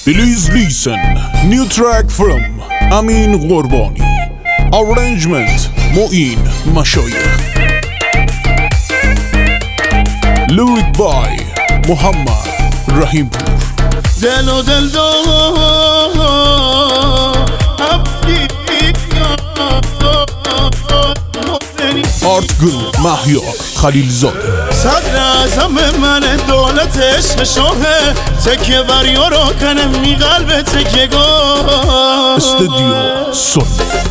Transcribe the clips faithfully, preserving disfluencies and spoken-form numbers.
Please listen. New track from Amin Qurbani. Arrangement Moin Mashayikh. Lyric by Muhammad Rahimpour. دل و دل دار Artgul Mahyar Khalilzadeh. صدر اعظم من دولت عشق شاهه تکیه بر یارا کنم می قلب تکیه گاه استودیو سون.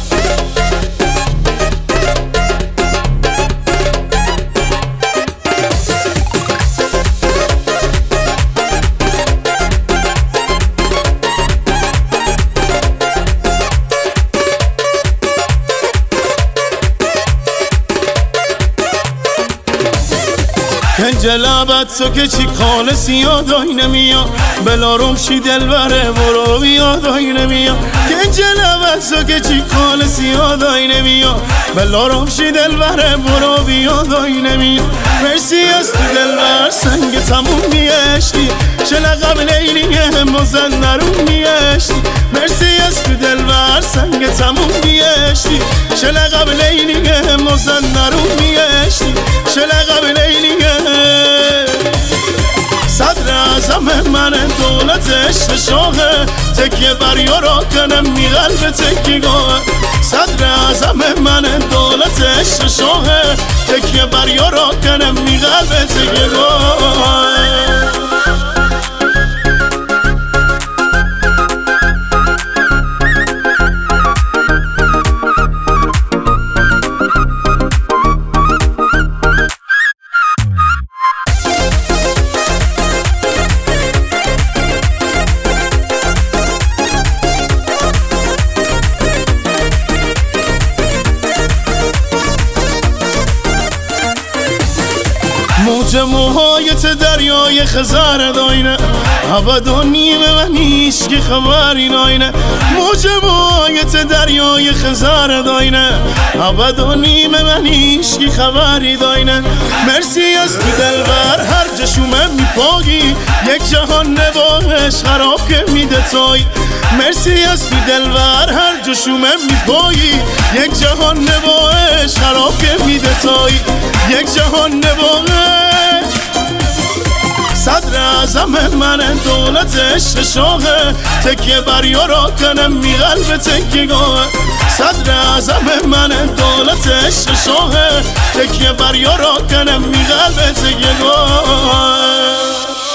کنج لبت تو که چی کال سیادای نمیا بلارم شی دل بره برو بیادای نمیا کنج لبت تو که چی کال سیادای نمیا بلارم شی دل بره برو بیادای نمیا مرسی از تو دل بر سنگ تموم میشتی چه لقب لیلیه مزن نرون میشتی مرسی از تو دل بر سنگ تموم میشتی چه لقب لیلیه مزن نرون میشتی چه لقب لیلیه صدر اعظم من دولت عشق شاهه تکیه بر یارا کنم می قلب تکیه گاه صدر اعظم من دولت عشق شاهه تکیه بر یارا کنم می قلب تکیه گاه موج موهایت دریای خزر داینه ابد و نیمه و نیش که خبری ناینه موج موهایت دریای خزر داینه ابد و نیمه و نیش که خبری داینه مرسی از تو دلبر هر جشومه میپایی یک جهان نباهش خراب که میده تایی مرسی از تو دلبر هر جشومه میپایی یک جهان نباهش خراب که میده تایی یک جهان نباهش صدر اعظم من دولت عشق شاهه تکیه بر یارا کنم می قلب تکیه گاه صدر اعظم من دولت عشق شاهه تکیه بر یارا کنم می قلب تکیه گاه